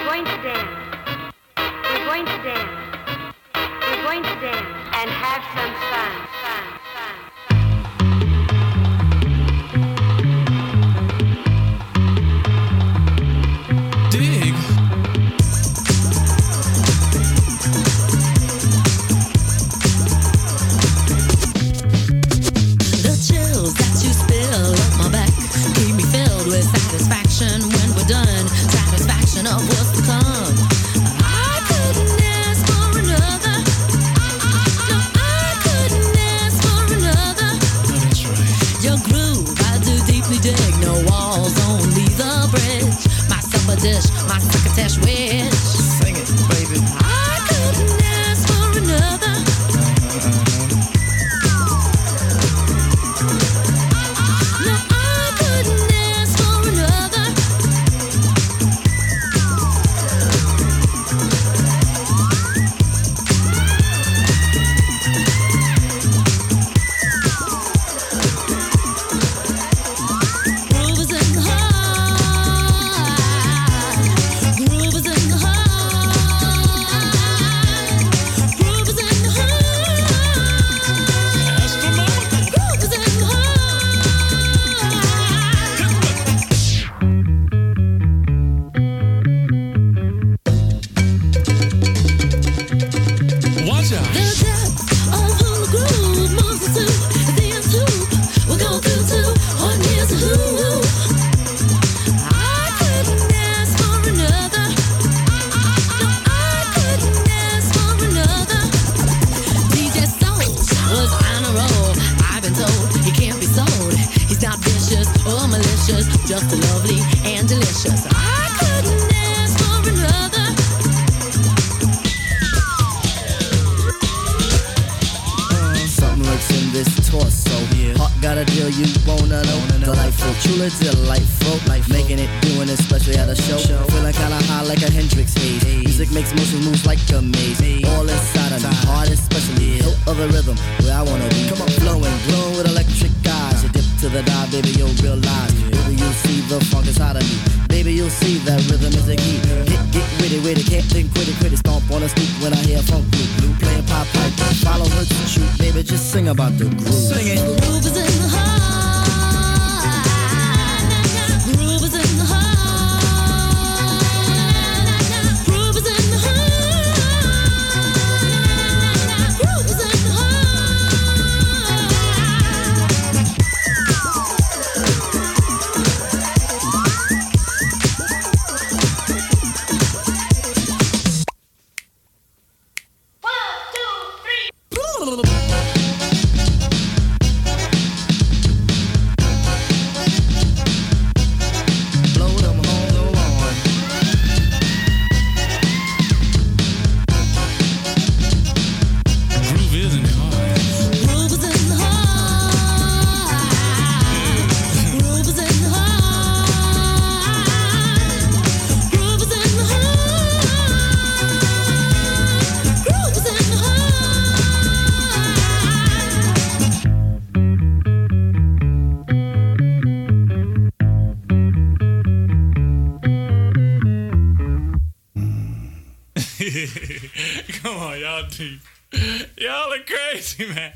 going to dance. We're going to dance. We're going to dance and have some fun. Dig. The chills that you spill up my back keep me filled with satisfaction when we're done. Satisfaction of what's to come. I couldn't ask for another. No, I couldn't ask for another. Oh, that's right. Your groove, I do deeply dig. No walls, only the bridge. My supper dish, my crocketesh wish. Sing it, baby. I couldn't ask for another. No, I couldn't ask for another. Groove is in the heart. Groove is in the heart. Groove is in the heart. Ask the mama. Groove is in the heart. Watch out. The depth of who the groove moves us to. The end hoop will go through to. On here's a who. I couldn't ask for another. No, I couldn't ask for another. DJ Soul was on a roll. I've been told he can't be sold. He's not vicious or malicious, just lovely and delicious. I couldn't ask for another. Something lurks in this torso. Heart got a deal you wanna know. Delightful, truly delightful. Making it, doing it, especially at a show. Feeling kinda high like a Hendrix haze. Music makes motion moves like a maze. All inside of me, heart especially. Hilt of the rhythm, where I wanna be. Come on, flowing, glowing with electric eyes. You dip to the dive, baby, you'll realize. Baby, you'll see the funk inside of me. Baby, you'll see that rhythm is a key. Get with it, can't think, quit it. Stomp on a stoop when I hear funk blue. Playing pop pipe, follow her to shoot. Baby, just sing about the groove. Sing it. Groove is in the heart. Groove is in the heart. Groove is in the heart. Groove is in the heart. Blow them horns along. Groove is in the heart. Groove is in the heart. Groove is in the heart. Groove is in the heart. Groove is in the Come on, y'all deep. Y'all are crazy, man.